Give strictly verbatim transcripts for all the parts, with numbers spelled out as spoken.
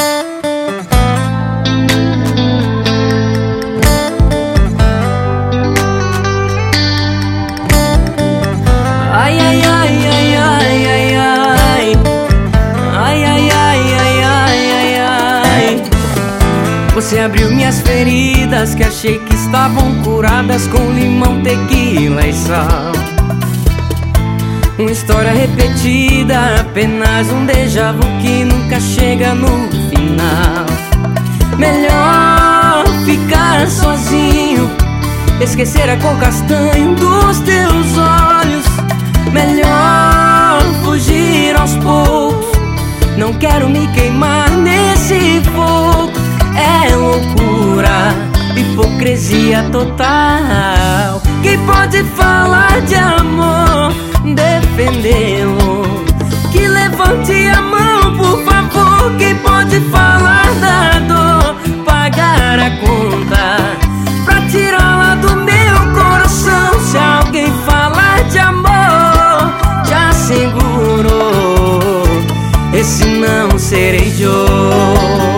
Ai, ai, ai, ai, ai, ai, ai. Ai, ai, ai, ai, ai, ai, ai. Você abriu minhas feridas que achei que estavam curadas com limão, tequila e sal. Uma história repetida, apenas um déjà vu que nunca chega no final. Melhor ficar sozinho, esquecer a cor castanho dos teus olhos. Melhor fugir aos poucos, não quero me queimar nesse fogo. É loucura, hipocrisia total. Quem pode falar de amor, defendê-lo? Que levante a mão, por favor. Quem pode falar da dor, pagar a conta, pra tirá-la do meu coração? Se alguém falar de amor, te asseguro, esse não serei eu.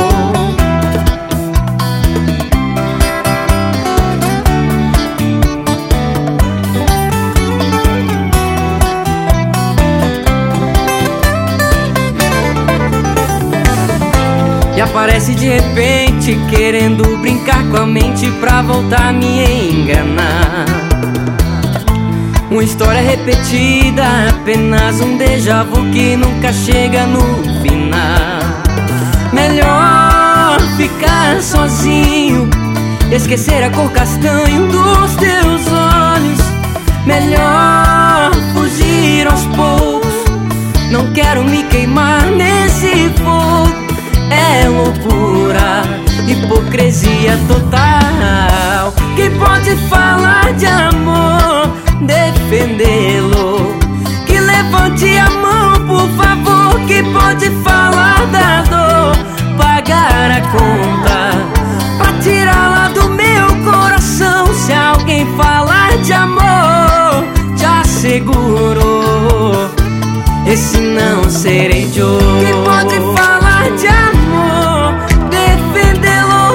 E aparece de repente, querendo brincar com a mente pra voltar a me enganar. Uma história repetida, apenas um déjà vu que nunca chega no final. Melhor ficar sozinho, esquecer a cor castanho dos teus olhos. Melhor fugir aos poucos, não quero me queimar nesse fogo. É loucura, hipocrisia total. Quem pode falar de amor, defendê-lo? Que levante a mão, por favor. Quem pode falar da dor, pagar a conta, pra tirá-la do meu coração? Se alguém falar de amor, te asseguro, esse não serei eu. Quem pode falar de amor, defendê-lo?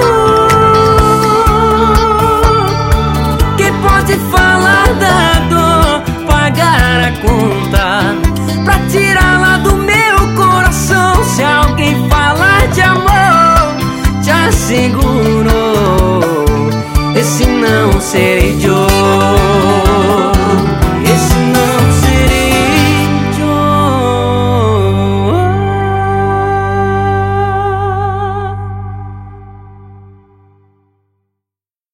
Quem pode falar da dor, pagar a conta, pra tirá-la do meu coração? Se alguém falar de amor, te asseguro,